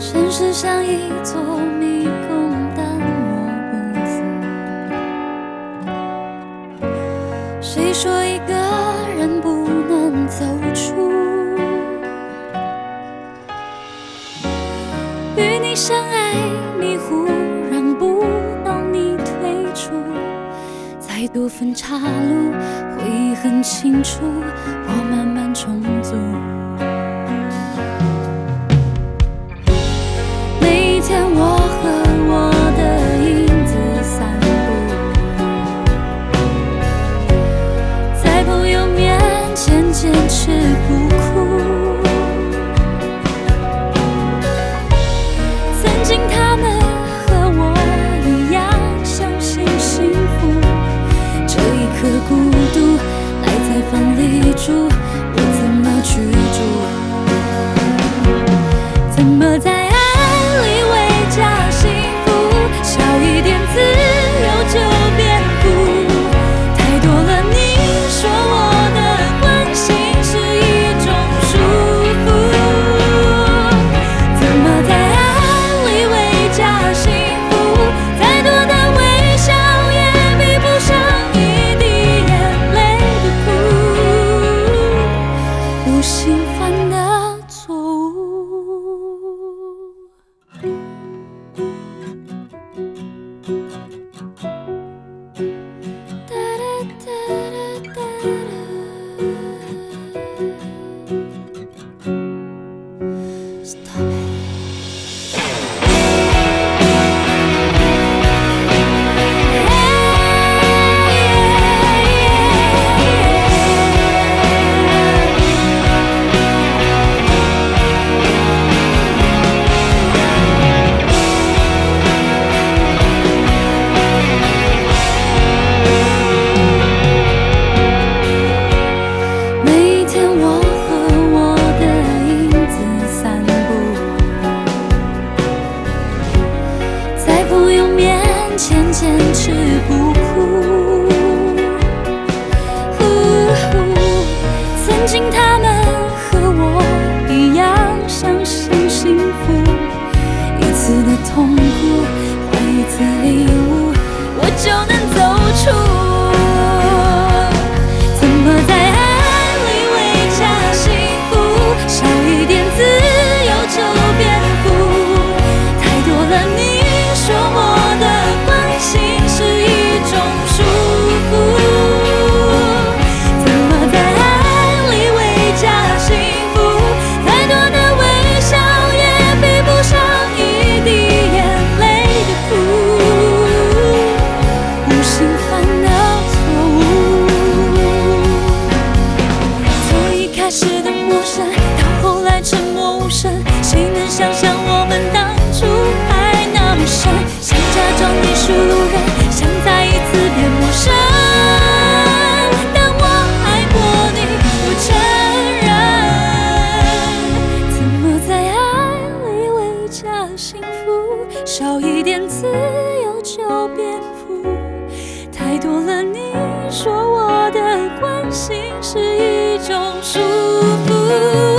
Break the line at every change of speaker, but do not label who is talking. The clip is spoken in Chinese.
现实像一座迷宫，但我不服。谁说一个人不能走出？与你相爱，你忽然不懂你退出，再多分岔路，回忆很清楚，我慢慢重组。每一天我和我的影子散步，在朋友面前坚持不哭。曾经他们和我一样相信幸福，这一刻孤独赖在房里住，我怎么去住？怎么在爱里为家幸福？少一点自由就变富，太多了你说我的关心是一种束缚。怎么在爱里为家幸福？再多的微笑也比不上一滴眼泪的苦，不心烦的错误。Stop it. 每一天我和我的影子散步，在朋友面前坚持不哭。曾经他们和我一样相信幸福，一次的痛苦换一次礼物，我就能走出。怎么在爱里为家幸福？少一点自由就变富，太多了你说我的关心是一种束缚。怎么在爱里为家幸福？再多的微笑也比不上一滴眼泪的苦，不心烦的错误。从一开始的陌生到后来沉默无声，谁能想象我们当初爱那么深？想假装你是路人，想再一次变陌生，但我爱过你，我承认。怎么在爱里为家幸福？少一点自由就变富，太多了你说我的关心是一种束缚。